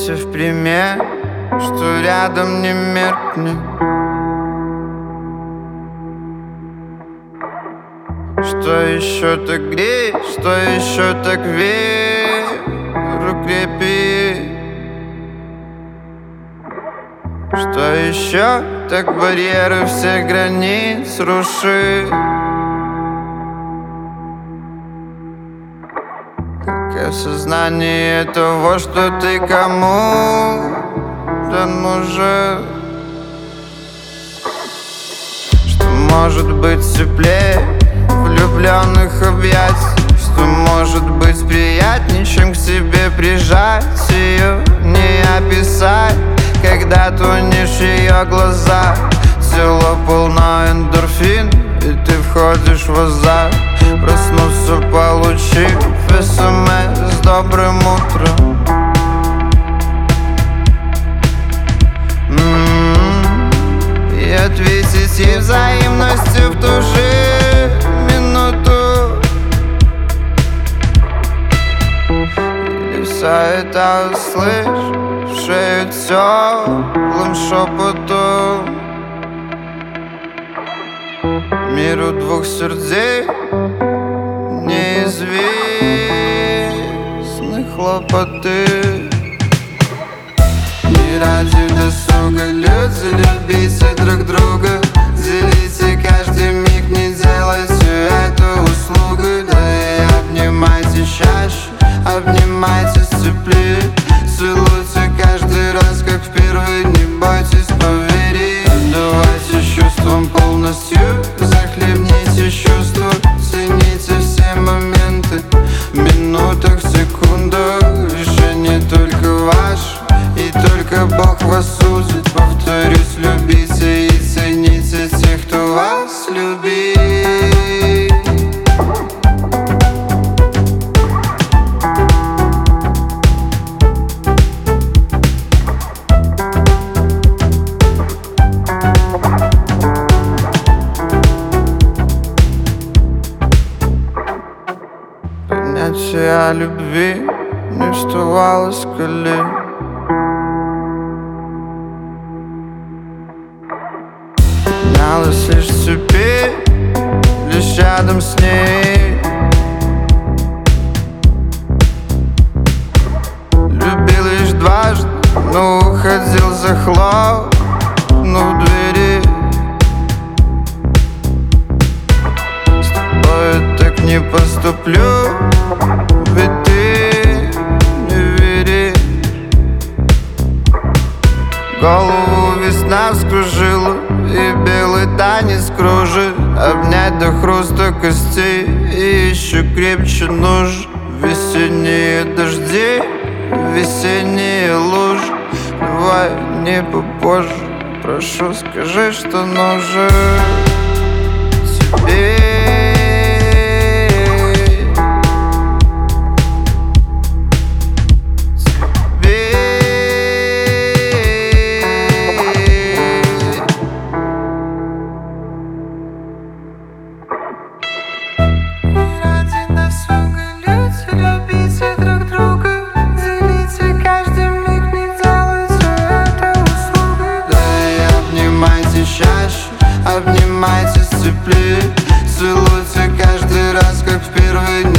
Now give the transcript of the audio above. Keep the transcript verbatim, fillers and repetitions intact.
Смейся в пример, что рядом не меркнет, что еще так греет, что еще так веру крепит, что еще так барьеры всех границ рушит. Как осознание того, что ты кому-то нужен, что может быть теплее влюбленных объятий, что может быть приятнее, чем к себе прижать ее. Не описать, когда тонешь в ее глаза. Тело полно эндорфин, и ты входишь в азарт. Проснуться, получив СМС с добрым утром. м-м-м. И ответить ей взаимностью в ту же минуту. Или все это услышь в шею теплым шепотом. Миру двух сердец неизвестны хлопоты. Не ради досуга люди, любите друг друга, делите каждый миг, не делайте это услугой. Да и обнимайте чаще, обнимайтесь теплее, целуйте каждый раз, как впервые, не бойтесь поверить. Отдавайте чувствам полностью, захлебните чувства, цените все моменты, в минутах, секундах. Решение только ваше, и только Бог вас судит. Повторюсь, любите и цените тех, кто вас любит. Понятие о любви не вставало с колен. Менялась лишь теперь, лишь рядом с ней. Любил лишь дважды, но уходил, захлопнув двери. С тобой так не поступлю, ведь ты не веришь. Голову весна вскружила, и белый танец кружит. Обнять до хруста костей, и еще крепче нужен. Весенние дожди, весенние лужи. Давай не попозже, прошу, скажи, что нужен тебе. Чаще, обнимайтесь теплее, целуйте каждый раз, как впервые.